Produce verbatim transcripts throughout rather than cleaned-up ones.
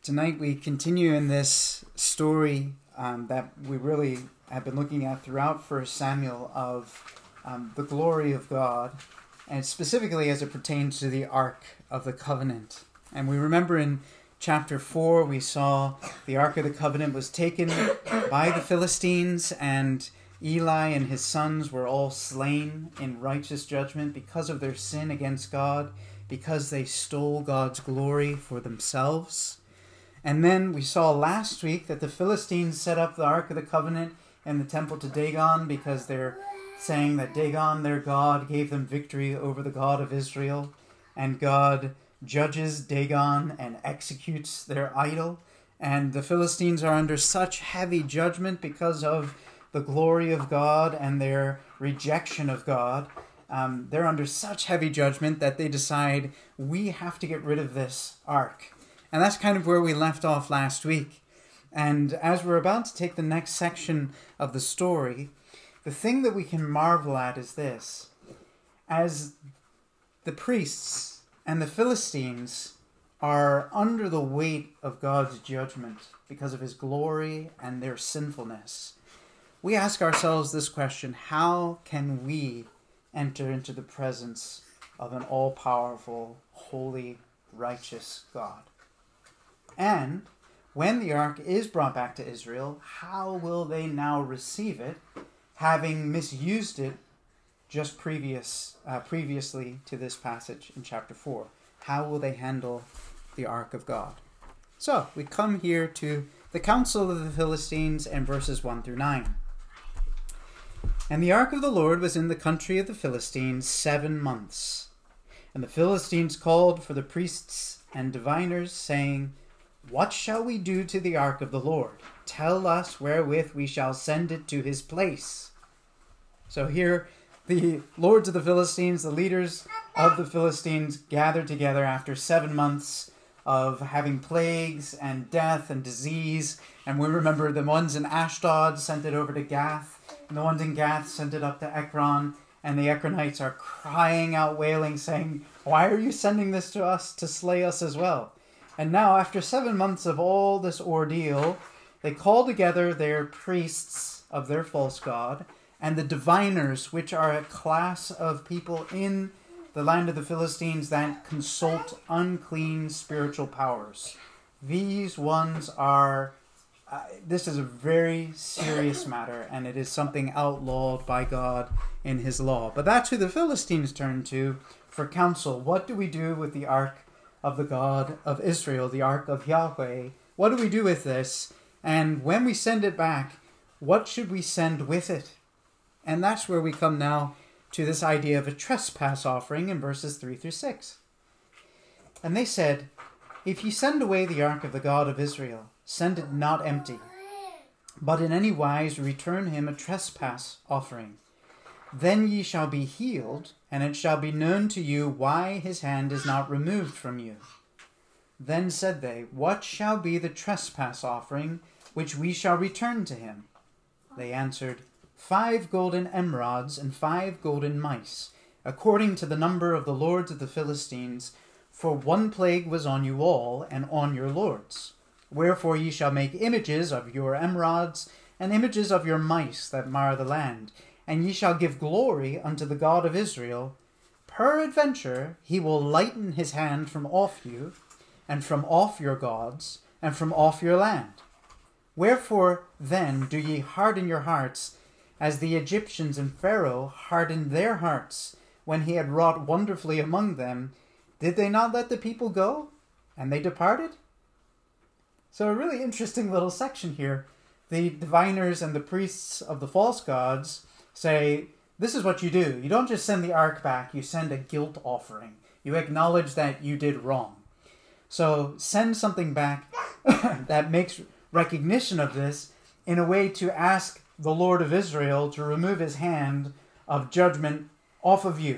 Tonight we continue in this story um, that we really have been looking at throughout First Samuel of um, the glory of God, and specifically as it pertains to the Ark of the Covenant. And we remember in chapter four we saw the Ark of the Covenant was taken by the Philistines, and Eli and his sons were all slain in righteous judgment because of their sin against God, because they stole God's glory for themselves. And then we saw last week that the Philistines set up the Ark of the Covenant in the temple to Dagon because they're saying that Dagon, their god, gave them victory over the God of Israel. And God judges Dagon and executes their idol. And the Philistines are under such heavy judgment because of the glory of God and their rejection of God. Um, they're under such heavy judgment that they decide, we have to get rid of this ark. And that's kind of where we left off last week. And as we're about to take the next section of the story, the thing that we can marvel at is this. As the priests and the Philistines are under the weight of God's judgment because of his glory and their sinfulness, we ask ourselves this question: how can we enter into the presence of an all-powerful, holy, righteous God? And when the ark is brought back to Israel, how will they now receive it, having misused it just previous, uh, previously to this passage in chapter four? How will they handle the ark of God? So, we come here to the council of the Philistines and verses one through nine. And the ark of the Lord was in the country of the Philistines seven months. And the Philistines called for the priests and diviners, saying, What shall we do to the ark of the Lord? Tell us wherewith we shall send it to his place. So here the lords of the Philistines, the leaders of the Philistines, gathered together after seven months of having plagues and death and disease. And we remember the ones in Ashdod sent it over to Gath, and the ones in Gath sent it up to Ekron. And the Ekronites are crying out, wailing, saying, Why are you sending this to us to slay us as well? And now, after seven months of all this ordeal, they call together their priests of their false god and the diviners, which are a class of people in the land of the Philistines that consult unclean spiritual powers. These ones are, uh, this is a very serious matter, and it is something outlawed by God in his law. But that's who the Philistines turn to for counsel. What do we do with the ark of the God of Israel, the ark of Yahweh? What do we do with this? And when we send it back, what should we send with it? And that's where we come now to this idea of a trespass offering in verses three through six. And they said, If ye send away the ark of the God of Israel, send it not empty, but in any wise return him a trespass offering. Then ye shall be healed, and it shall be known to you why his hand is not removed from you. Then said they, What shall be the trespass offering which we shall return to him? They answered, Five golden emerods and five golden mice, according to the number of the lords of the Philistines, for one plague was on you all, and on your lords. Wherefore ye shall make images of your emerods, and images of your mice that mar the land, and ye shall give glory unto the God of Israel. Peradventure he will lighten his hand from off you, and from off your gods, and from off your land. Wherefore then do ye harden your hearts, as the Egyptians and Pharaoh hardened their hearts, when he had wrought wonderfully among them? Did they not let the people go, and they departed? So a really interesting little section here. The diviners and the priests of the false gods say, this is what you do. You don't just send the ark back, you send a guilt offering. You acknowledge that you did wrong. So send something back that makes recognition of this in a way to ask the Lord of Israel to remove his hand of judgment off of you.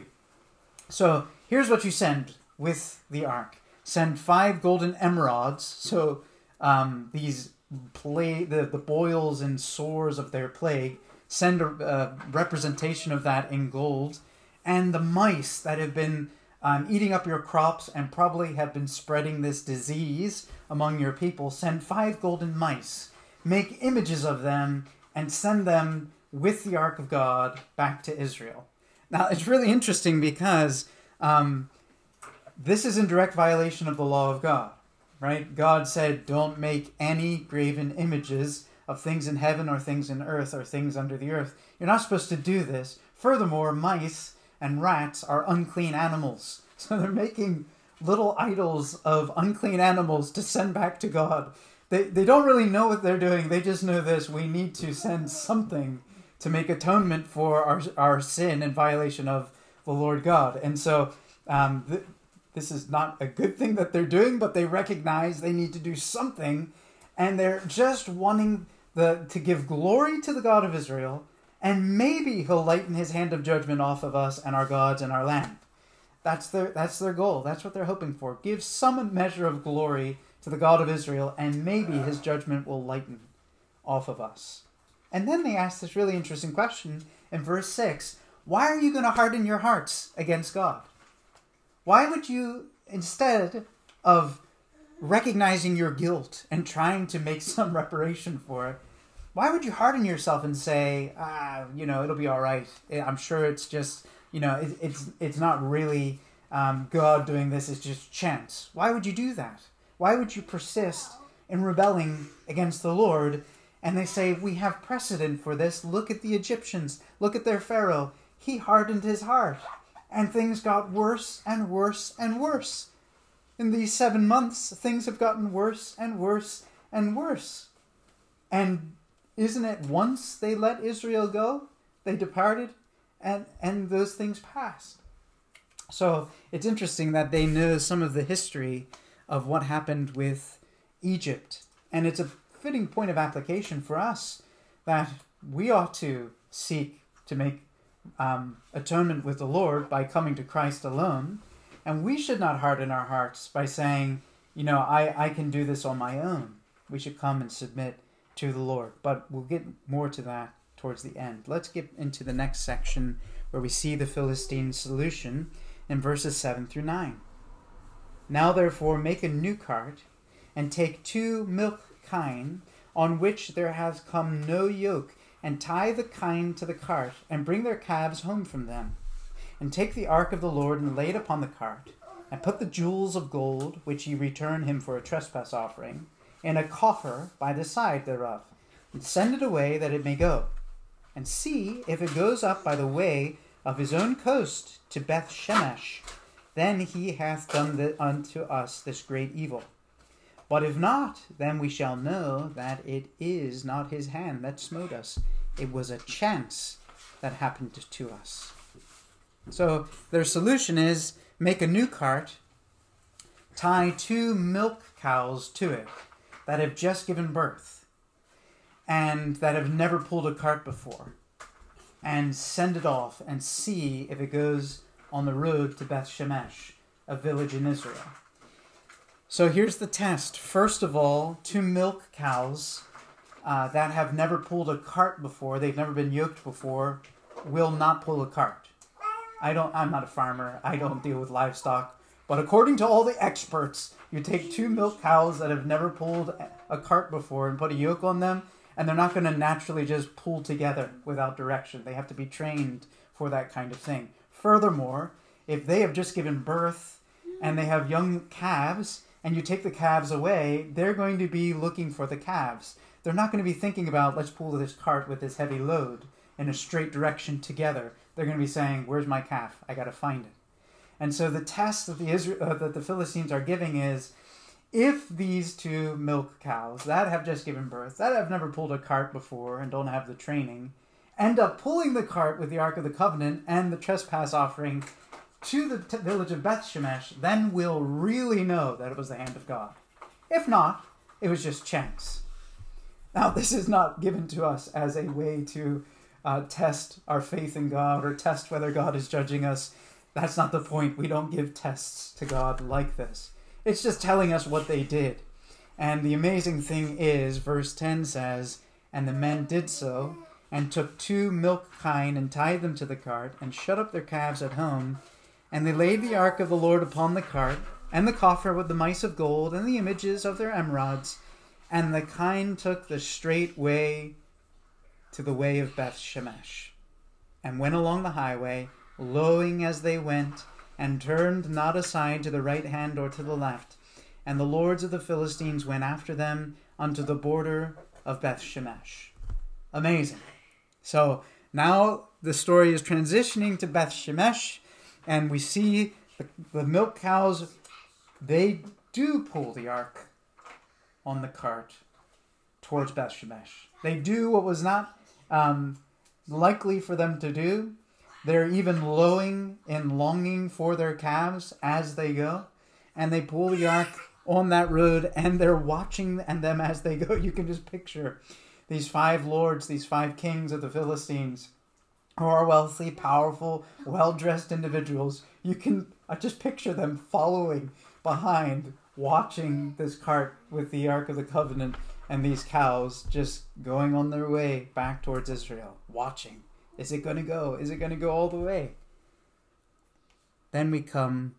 So here's what you send with the ark. Send five golden emerods, so um, these pla- the, the boils and sores of their plague, send a, a representation of that in gold, and the mice that have been um, eating up your crops and probably have been spreading this disease among your people, send five golden mice, make images of them, and send them with the ark of God back to Israel. Now, it's really interesting because um, this is in direct violation of the law of God, right? God said, don't make any graven images of things in heaven or things in earth or things under the earth. You're not supposed to do this. Furthermore, mice and rats are unclean animals. So they're making little idols of unclean animals to send back to God. They, they don't really know what they're doing. They just know this. We need to send something to make atonement for our our sin and violation of the Lord God. And so um, th- this is not a good thing that they're doing, but they recognize they need to do something, and they're just wanting the to give glory to the God of Israel, and maybe he'll lighten his hand of judgment off of us and our gods and our land. That's their, that's their goal. That's what they're hoping for. Give some measure of glory to the God of Israel, and maybe his judgment will lighten off of us. And then they ask this really interesting question in verse six. Why are you going to harden your hearts against God? Why would you, instead of recognizing your guilt and trying to make some reparation for it, why would you harden yourself and say, ah, you know, it'll be all right. I'm sure it's just, you know, it, it's it's not really um, God doing this. It's just chance. Why would you do that? Why would you persist in rebelling against the Lord? And they say, we have precedent for this. Look at the Egyptians. Look at their Pharaoh. He hardened his heart. And things got worse and worse and worse. In these seven months, things have gotten worse and worse and worse. And isn't it once they let Israel go, they departed, and, and those things passed? So it's interesting that they know some of the history of what happened with Egypt. And it's a fitting point of application for us that we ought to seek to make um, atonement with the Lord by coming to Christ alone. And we should not harden our hearts by saying, you know, I, I can do this on my own. We should come and submit to the Lord. But we'll get more to that towards the end. Let's get into the next section where we see the Philistine solution in verses seven through nine. Now therefore make a new cart, and take two milk kine, on which there has come no yoke, and tie the kine to the cart, and bring their calves home from them. And take the ark of the Lord, and lay it upon the cart, and put the jewels of gold, which ye return him for a trespass offering, in a coffer by the side thereof, and send it away that it may go. And see if it goes up by the way of his own coast to Beth Shemesh, then he hath done the, unto us this great evil. But if not, then we shall know that it is not his hand that smote us. It was a chance that happened to us. So their solution is make a new cart, tie two milk cows to it that have just given birth and that have never pulled a cart before, and send it off and see if it goes on the road to Beth Shemesh, a village in Israel. So here's the test. First of all, two milk cows uh, that have never pulled a cart before, they've never been yoked before, will not pull a cart. I don't, I'm not a farmer. I don't deal with livestock. But according to all the experts, you take two milk cows that have never pulled a cart before and put a yoke on them, and they're not going to naturally just pull together without direction. They have to be trained for that kind of thing. Furthermore, if they have just given birth and they have young calves, and you take the calves away, they're going to be looking for the calves. They're not going to be thinking about, let's pull this cart with this heavy load in a straight direction together. They're going to be saying, where's my calf? I got to find it. And so the test that the, Israel, uh, that the Philistines are giving is, if these two milk cows that have just given birth, that have never pulled a cart before and don't have the training, end up pulling the cart with the Ark of the Covenant and the trespass offering to the t- village of Beth Shemesh, then we'll really know that it was the hand of God. If not, it was just chance. Now, this is not given to us as a way to uh, test our faith in God or test whether God is judging us. That's not the point. We don't give tests to God like this. It's just telling us what they did. And the amazing thing is, verse ten says, and the men did so, and took two milk kine and tied them to the cart, and shut up their calves at home, And they laid the ark of the Lord upon the cart, and the coffer with the mice of gold, and the images of their emerods. And the kine took the straight way to the way of Beth Shemesh, and went along the highway, lowing as they went, and turned not aside to the right hand or to the left. And the lords of the Philistines went after them unto the border of Beth Shemesh. Amazing. So now the story is transitioning to Beth Shemesh, and we see the, the milk cows, they do pull the ark on the cart towards Beth Shemesh. They do what was not um, likely for them to do. They're even lowing in longing for their calves as they go. And they pull the ark on that road, and they're watching and them as they go. You can just picture these five lords, these five kings of the Philistines, who are wealthy, powerful, well-dressed individuals. You can I just picture them following behind, watching this cart with the Ark of the Covenant and these cows just going on their way back towards Israel, watching. Is it going to go? Is it going to go all the way? Then we come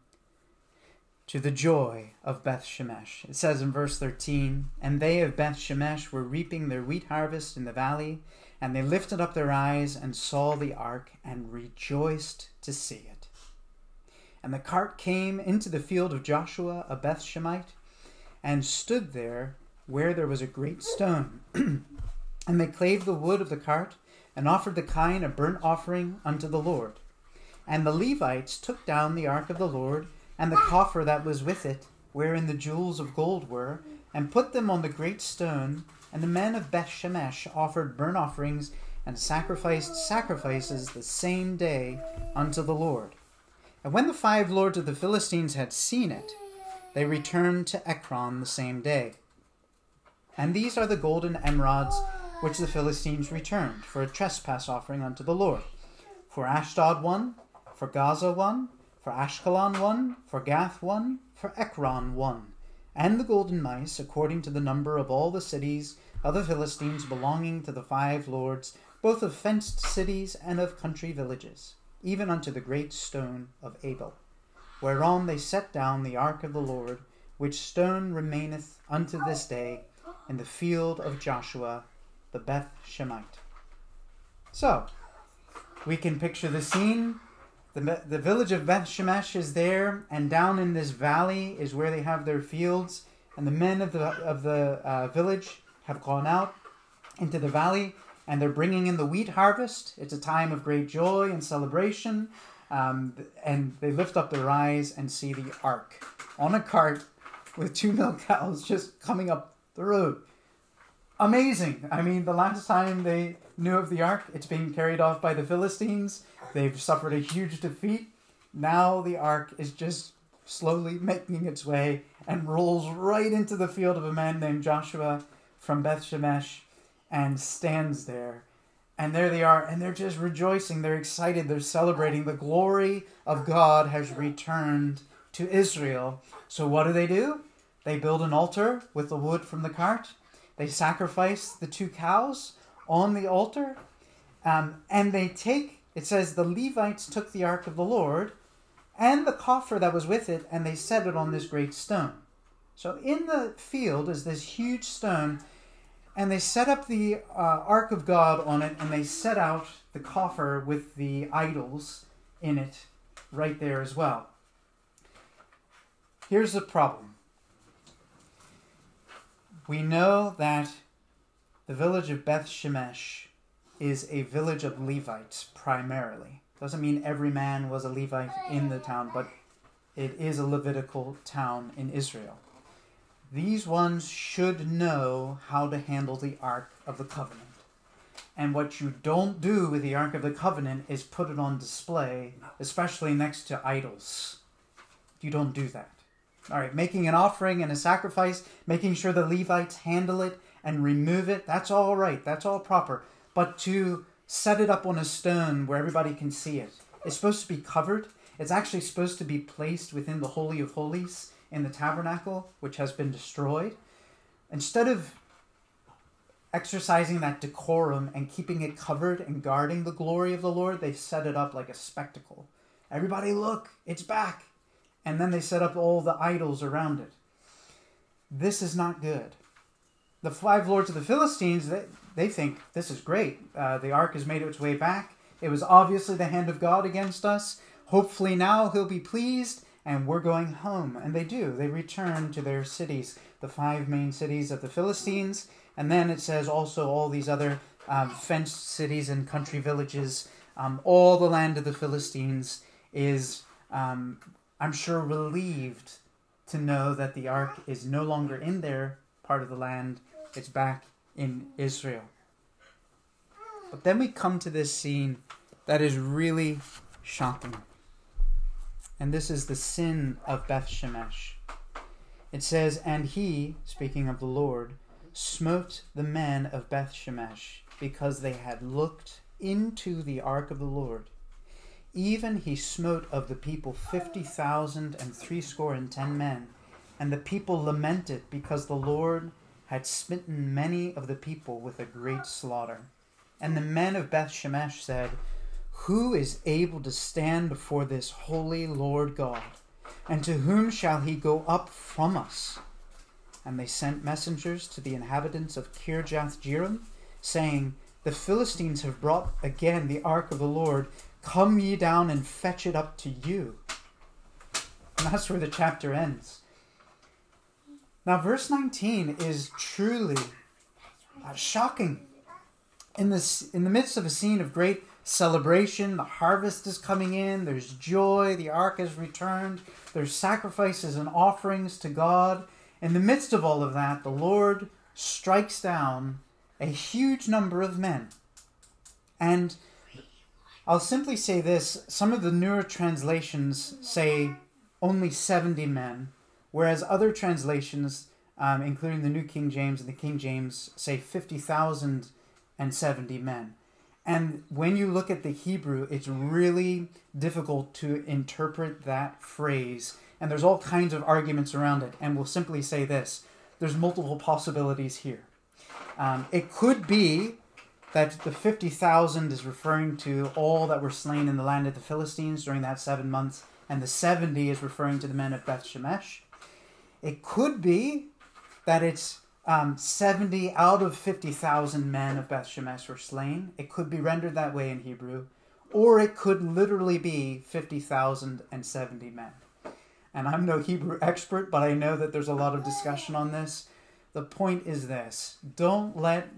to the joy of Beth Shemesh. It says in verse thirteen, And they of Beth Shemesh were reaping their wheat harvest in the valley, and they lifted up their eyes and saw the ark and rejoiced to see it. And the cart came into the field of Joshua, a Beth Shemite, and stood there where there was a great stone. And they clave the wood of the cart, and offered the kine a burnt offering unto the Lord. And the Levites took down the ark of the Lord, and the coffer that was with it, wherein the jewels of gold were, and put them on the great stone. And the men of Beth Shemesh offered burnt offerings and sacrificed sacrifices the same day unto the Lord. And when the five lords of the Philistines had seen it, they returned to Ekron the same day. And these are the golden emerods which the Philistines returned for a trespass offering unto the Lord. For Ashdod one, for Gaza one, for Ashkelon one, for Gath one, for Ekron one, and the golden mice, according to the number of all the cities of the Philistines belonging to the five lords, both of fenced cities and of country villages, even unto the great stone of Abel, whereon they set down the ark of the Lord, which stone remaineth unto this day in the field of Joshua, the Beth Shemite. So, we can picture the scene. The, the village of Beth Shemesh is there, and down in this valley is where they have their fields. And the men of the of the uh, village have gone out into the valley, and they're bringing in the wheat harvest. It's a time of great joy and celebration. Um, and they lift up their eyes and see the ark on a cart with two milk cows just coming up the road. Amazing. I mean, the last time they knew of the ark, it's being carried off by the Philistines. They've suffered a huge defeat. Now the ark is just slowly making its way and rolls right into the field of a man named Joshua from Beth Shemesh and stands there. And there they are, and they're just rejoicing. They're excited. They're celebrating. The glory of God has returned to Israel. So what do they do? They build an altar with the wood from the cart. They sacrifice the two cows on the altar. Um, and they take, it says, the Levites took the ark of the Lord and the coffer that was with it, and they set it on this great stone. So in the field is this huge stone, and they set up the uh, ark of God on it, and they set out the coffer with the idols in it right there as well. Here's the problem. We know that the village of Beth Shemesh is a village of Levites primarily. Doesn't mean every man was a Levite in the town, but it is a Levitical town in Israel. These ones should know how to handle the Ark of the Covenant. And what you don't do with the Ark of the Covenant is put it on display, especially next to idols. You don't do that. All right, making an offering and a sacrifice, making sure the Levites handle it and remove it, that's all right. That's all proper. But to set it up on a stone where everybody can see it, it's supposed to be covered. It's actually supposed to be placed within the Holy of Holies in the tabernacle, which has been destroyed. Instead of exercising that decorum and keeping it covered and guarding the glory of the Lord, they've set it up like a spectacle. Everybody look, it's back. And then they set up all the idols around it. This is not good. The five lords of the Philistines, they, they think this is great. Uh, the ark has made its way back. It was obviously the hand of God against us. Hopefully now he'll be pleased and we're going home. And they do. They return to their cities, the five main cities of the Philistines. And then it says also all these other um, fenced cities and country villages. Um, all the land of the Philistines is, um, I'm sure, relieved to know that the ark is no longer in their part of the land. It's back in Israel. But then we come to this scene that is really shocking. And this is the sin of Beth-Shemesh. It says, and he, speaking of the Lord, smote the men of Beth-Shemesh because they had looked into the ark of the Lord. Even he smote of the people fifty thousand and threescore and ten men. And the people lamented because the Lord had smitten many of the people with a great slaughter. And the men of Beth-Shemesh said, who is able to stand before this holy Lord God? And to whom shall he go up from us? And they sent messengers to the inhabitants of Kirjath-jearim, saying, the Philistines have brought again the ark of the Lord. Come ye down and fetch it up to you. And that's where the chapter ends. Now, verse nineteen is truly uh, shocking. In this, in the midst of a scene of great celebration, the harvest is coming in, there's joy, the ark has returned, there's sacrifices and offerings to God. In the midst of all of that, the Lord strikes down a huge number of men. And I'll simply say this, some of the newer translations say only seventy men, whereas other translations, um, including the New King James and the King James, say fifty thousand seventy men. And when you look at the Hebrew, it's really difficult to interpret that phrase. And there's all kinds of arguments around it. And we'll simply say this. There's multiple possibilities here. Um, it could be that the fifty thousand is referring to all that were slain in the land of the Philistines during that seven months. And the seventy is referring to the men of Beth-Shemesh. It could be that it's Um, seventy out of fifty thousand men of Beth-Shemesh were slain. It could be rendered that way in Hebrew. Or it could literally be fifty thousand seventy men. And I'm no Hebrew expert, but I know that there's a lot of discussion on this. The point is this. Don't let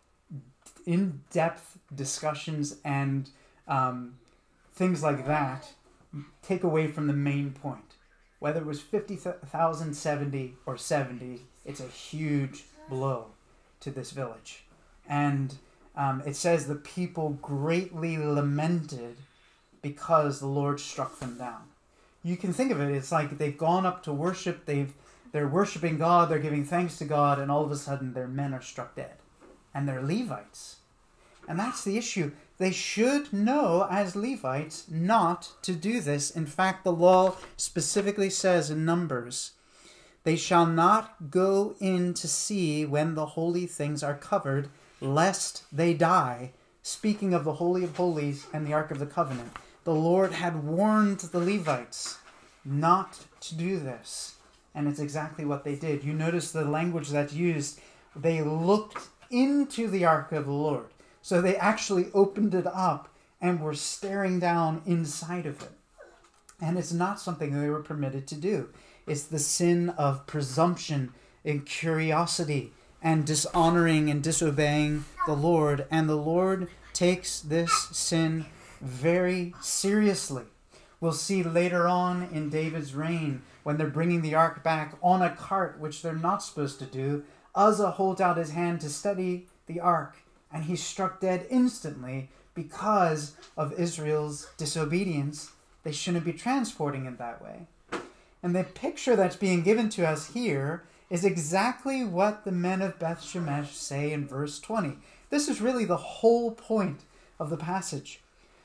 in-depth discussions and um, things like that take away from the main point. Whether it was fifty thousand, seventy, or seventy, it's a huge blow to this village. And um, it says the people greatly lamented because the Lord struck them down. You can think of it, it's like they've gone up to worship, they've, they're worshiping God, they're giving thanks to God, and all of a sudden their men are struck dead. And they're Levites. And that's the issue. They should know as Levites not to do this. In fact, the law specifically says in Numbers, they shall not go in to see when the holy things are covered, lest they die. Speaking of the Holy of Holies and the Ark of the Covenant, the Lord had warned the Levites not to do this. And it's exactly what they did. You notice the language that's used. They looked into the Ark of the Lord. So they actually opened it up and were staring down inside of it. And it's not something they were permitted to do. It's the sin of presumption and curiosity and dishonoring and disobeying the Lord. And the Lord takes this sin very seriously. We'll see later on in David's reign, when they're bringing the ark back on a cart, which they're not supposed to do, Uzzah holds out his hand to steady the ark, and he's struck dead instantly because of Israel's disobedience. They shouldn't be transporting it that way. And the picture that's being given to us here is exactly what the men of Beth-Shemesh say in verse twenty. This is really the whole point of the passage.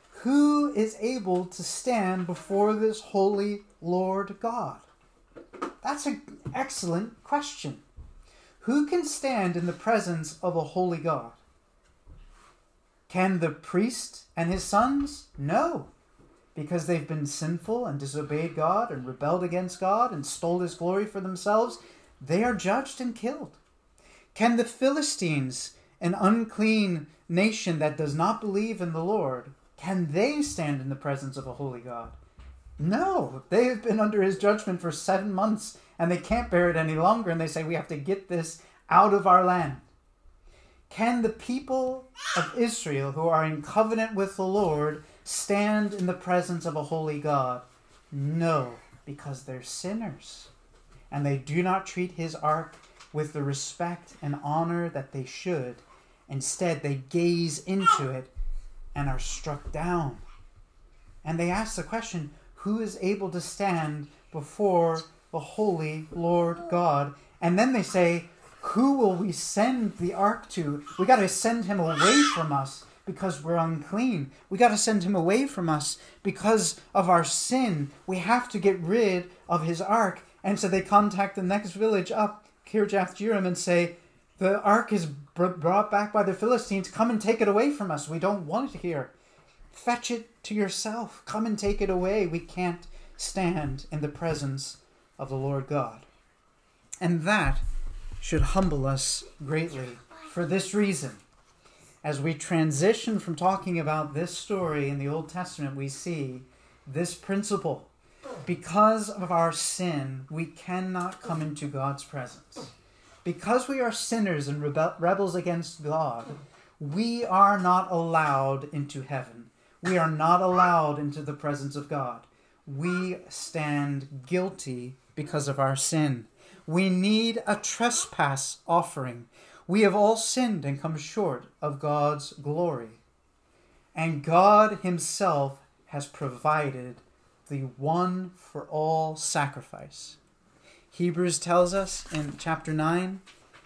Who is able to stand before this holy Lord God? That's an excellent question. Who can stand in the presence of a holy God? Can the priest and his sons? No. because they've been sinful and disobeyed God and rebelled against God and stole his glory for themselves, they are judged and killed. Can the Philistines, an unclean nation that does not believe in the Lord, can they stand in the presence of a holy God? No, they have been under his judgment for seven months and they can't bear it any longer, and they say, we have to get this out of our land. Can the people of Israel who are in covenant with the Lord stand in the presence of a holy God? No, because they're sinners, and they do not treat his ark with the respect and honor that they should. Instead, they gaze into it and are struck down. And they ask the question, who is able to stand before the holy Lord God? And then they say, who will we send the ark to? We got to send him away from us because we're unclean. We got to send him away from us because of our sin. We have to get rid of his ark. And so they contact the next village up, Kirjath Jearim, and say, the ark is brought back by the Philistines. Come and take it away from us. We don't want it here. Fetch it to yourself. Come and take it away. We can't stand in the presence of the Lord God. And that should humble us greatly for this reason. As we transition from talking about this story in the Old Testament, we see this principle. Because of our sin, we cannot come into God's presence. Because we are sinners and rebe- rebels against God, we are not allowed into heaven. We are not allowed into the presence of God. We stand guilty because of our sin. We need a trespass offering. We have all sinned and come short of God's glory. And God himself has provided the one for all sacrifice. Hebrews tells us in chapter nine,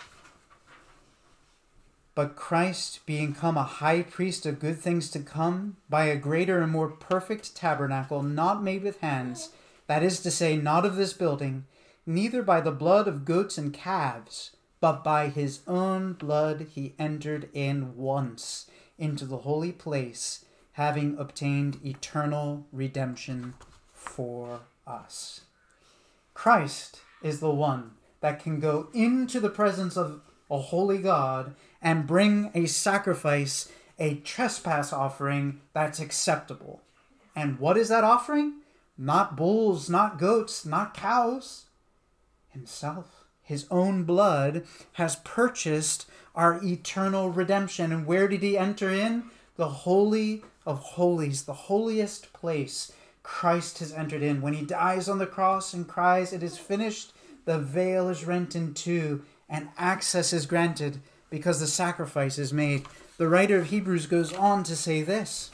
but Christ, being come a high priest of good things to come, by a greater and more perfect tabernacle, not made with hands, that is to say, not of this building, neither by the blood of goats and calves, but by his own blood he entered in once into the holy place, having obtained eternal redemption for us. Christ is the one that can go into the presence of a holy God and bring a sacrifice, a trespass offering that's acceptable. And what is that offering? Not bulls, not goats, not cows. Himself. His own blood has purchased our eternal redemption. And where did he enter in? The Holy of Holies, the holiest place. Christ has entered in. When he dies on the cross and cries, it is finished, the veil is rent in two and access is granted because the sacrifice is made. The writer of Hebrews goes on to say this: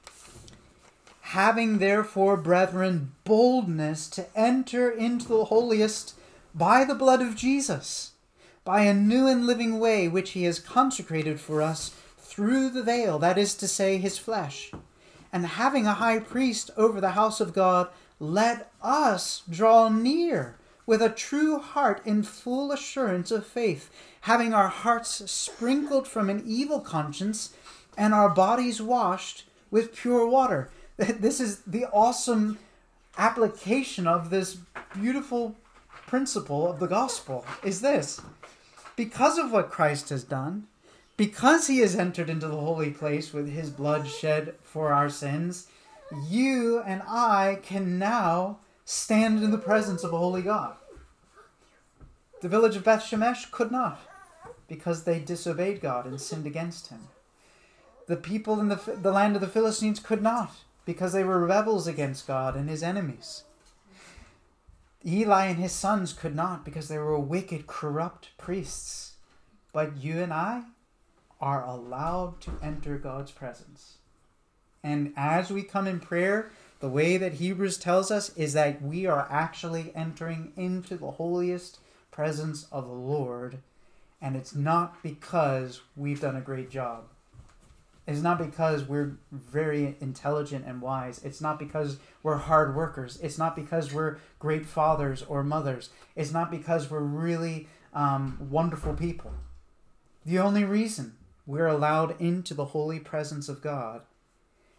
having therefore, brethren, boldness to enter into the holiest by the blood of Jesus, by a new and living way which he has consecrated for us through the veil, that is to say, his flesh. And having a high priest over the house of God, let us draw near with a true heart in full assurance of faith, having our hearts sprinkled from an evil conscience and our bodies washed with pure water. This is the awesome application of this beautiful principle of the gospel, is this: because of what Christ has done, because he has entered into the holy place with his blood shed for our sins, you and I can now stand in the presence of a holy God. The village of Beth Shemesh could not, because they disobeyed God and sinned against him. The people in the, the land of the Philistines could not, because they were rebels against God and his enemies. Eli and his sons could not, because they were wicked, corrupt priests. But you and I are allowed to enter God's presence. And as we come in prayer, the way that Hebrews tells us is that we are actually entering into the holiest presence of the Lord. And it's not because we've done a great job. It's not because we're very intelligent and wise. It's not because we're hard workers. It's not because we're great fathers or mothers. It's not because we're really um, wonderful people. The only reason we're allowed into the holy presence of God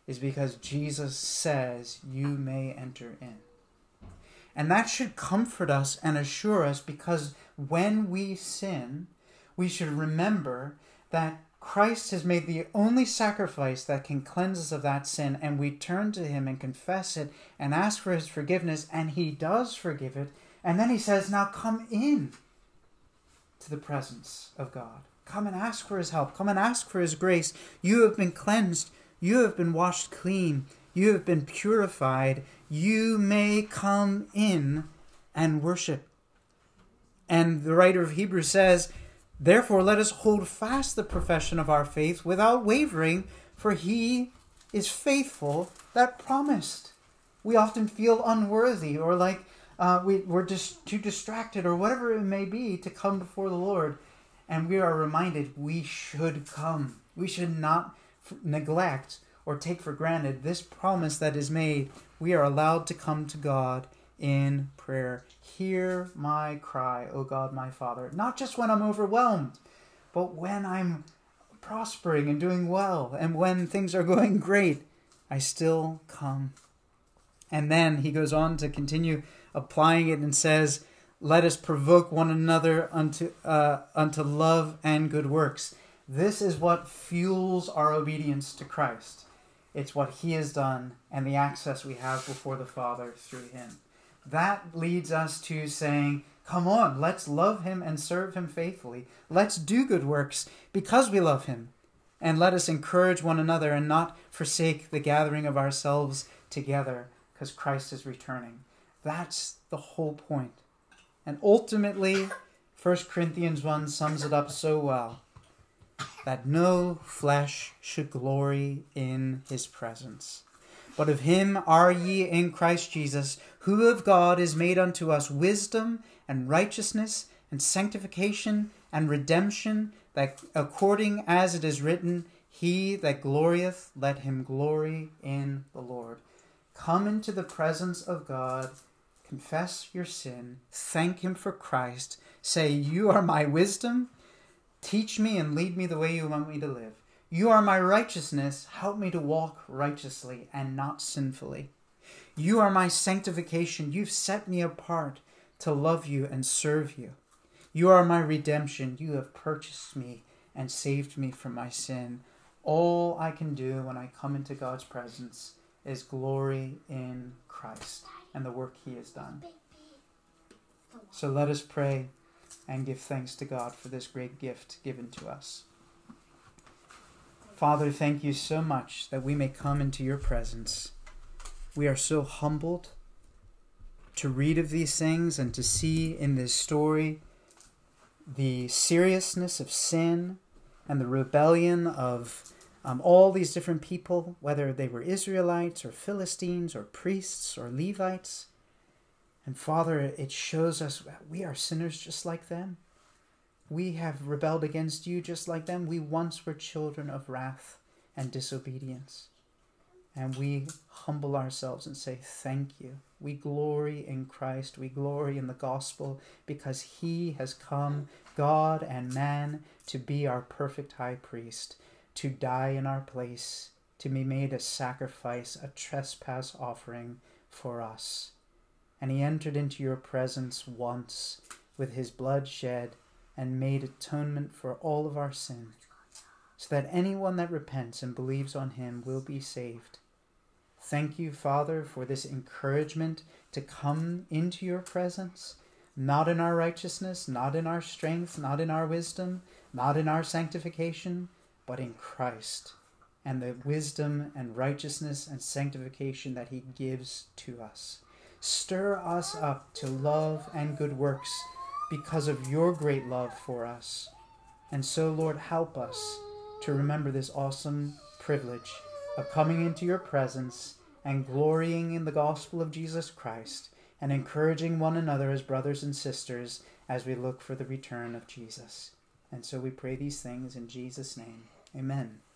is because Jesus says you may enter in. And that should comfort us and assure us, because when we sin, we should remember that Christ has made the only sacrifice that can cleanse us of that sin, and we turn to him and confess it and ask for his forgiveness, and he does forgive it. And then he says, now come in to the presence of God. Come and ask for his help. Come and ask for his grace. You have been cleansed. You have been washed clean. You have been purified. You may come in and worship. And the writer of Hebrews says, therefore let us hold fast the profession of our faith without wavering, for he is faithful that promised. We often feel unworthy, or like uh, we, we're just too distracted, or whatever it may be, to come before the Lord. And we are reminded we should come. We should not f- neglect or take for granted this promise that is made. We are allowed to come to God in prayer. Hear my cry, O God, my Father. Not just when I'm overwhelmed, but when I'm prospering and doing well, and when things are going great, I still come. And then he goes on to continue applying it and says, let us provoke one another unto uh, unto love and good works. This is what fuels our obedience to Christ. It's what he has done and the access we have before the Father through him. That leads us to saying, come on, let's love him and serve him faithfully. Let's do good works because we love him. And let us encourage one another and not forsake the gathering of ourselves together, because Christ is returning. That's the whole point. And ultimately, First Corinthians one sums it up so well, that no flesh should glory in his presence. But of him are ye in Christ Jesus, who of God is made unto us wisdom and righteousness and sanctification and redemption, that according as it is written, he that glorieth, let him glory in the Lord. Come into the presence of God, confess your sin, thank him for Christ, say, you are my wisdom, teach me and lead me the way you want me to live. You are my righteousness, help me to walk righteously and not sinfully. You are my sanctification, you've set me apart to love you and serve you. You are my redemption, you have purchased me and saved me from my sin. All I can do when I come into God's presence is glory in Christ and the work he has done. So let us pray and give thanks to God for this great gift given to us. Father, thank you so much that we may come into your presence. We are so humbled to read of these things and to see in this story the seriousness of sin and the rebellion of um, all these different people, whether they were Israelites or Philistines or priests or Levites. And Father, it shows us that we are sinners just like them. We have rebelled against you just like them. We once were children of wrath and disobedience. And we humble ourselves and say, thank you. We glory in Christ. We glory in the gospel because he has come, God and man, to be our perfect high priest, to die in our place, to be made a sacrifice, a trespass offering for us. And he entered into your presence once with his blood shed and made atonement for all of our sin, so that anyone that repents and believes on him will be saved. Thank you, Father, for this encouragement to come into your presence, not in our righteousness, not in our strength, not in our wisdom, not in our sanctification, but in Christ and the wisdom and righteousness and sanctification that he gives to us. Stir us up to love and good works because of your great love for us. And so, Lord, help us to remember this awesome privilege of coming into your presence and glorying in the gospel of Jesus Christ and encouraging one another as brothers and sisters as we look for the return of Jesus. And so we pray these things in Jesus' name. Amen.